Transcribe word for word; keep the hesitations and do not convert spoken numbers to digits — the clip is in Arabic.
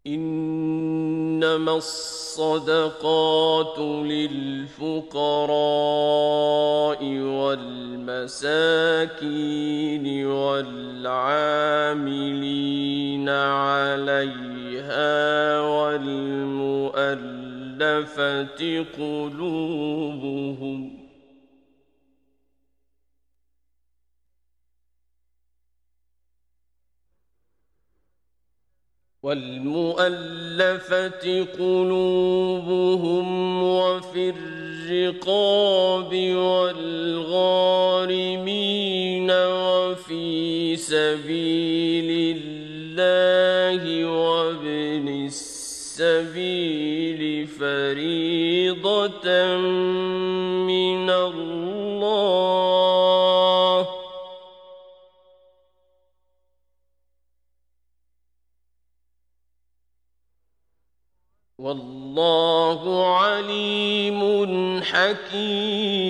إنما الصدقات للفقراء والمساكين والعاملين عليها والمؤلفة قلوبهم والمؤلفة قلوبهم وفي الرقاب والغارمين وفي سبيل الله وابن السبيل فريضة من الله والله عليم حكيم